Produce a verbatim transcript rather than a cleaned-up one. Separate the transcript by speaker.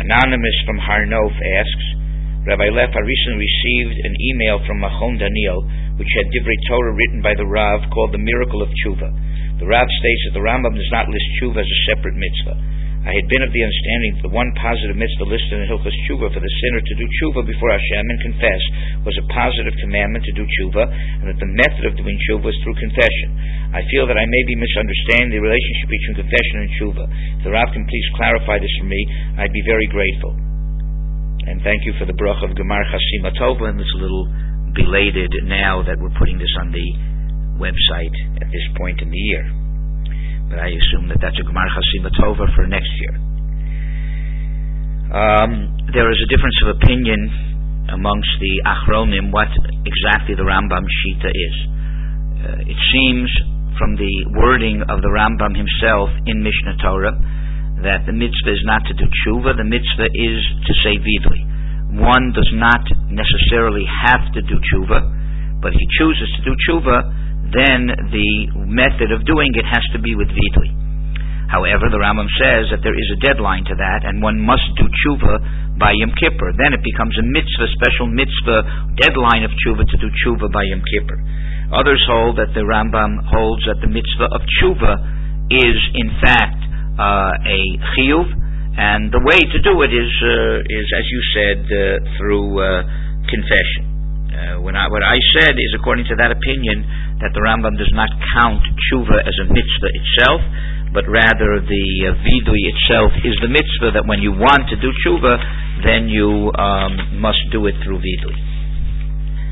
Speaker 1: Anonymous from Harnof asks, Rabbi Leff, I recently received an email from Machon Daniel which had Divrei Torah written by the Rav called The Miracle of Tshuva. The Rav states that the Rambam does not list Tshuva as a separate mitzvah. I had been of the understanding that the one positive mitzvah listed in Hilchos Tshuva for the sinner to do Tshuva before Hashem and confess was a positive commandment to do Tshuva, and that the method of doing Tshuva is through confession. I feel that I may be misunderstanding the relationship between confession and Tshuva. If the Rav can please clarify this for me, I'd be very grateful. And thank you for the bracha of Gemar Chasima Tova, and it's a little belated now that we're putting this on the website at this point in the year. But I assume that that's a Gemar Chasima Tova for next year. Um, there is a difference of opinion amongst the Achronim what exactly the Rambam Shita is. Uh, it seems from the wording of the Rambam himself in Mishnah Torah that the mitzvah is not to do tshuva, the mitzvah is to say vidui. One does not necessarily have to do tshuva, but if he chooses to do tshuva, then the method of doing it has to be with vidui. However, the Rambam says that there is a deadline to that, and one must do tshuva by Yom Kippur. Then it becomes a mitzvah, special mitzvah, deadline of tshuva to do tshuva by Yom Kippur. Others hold that the Rambam holds that the mitzvah of tshuva is in fact Uh, a chiyuv, and the way to do it is, uh, is as you said, uh, through uh, confession. Uh, when I, what I said is according to that opinion that the Rambam does not count tshuva as a mitzvah itself, but rather the uh, vidui itself is the mitzvah, that when you want to do tshuva, then you um, must do it through vidui.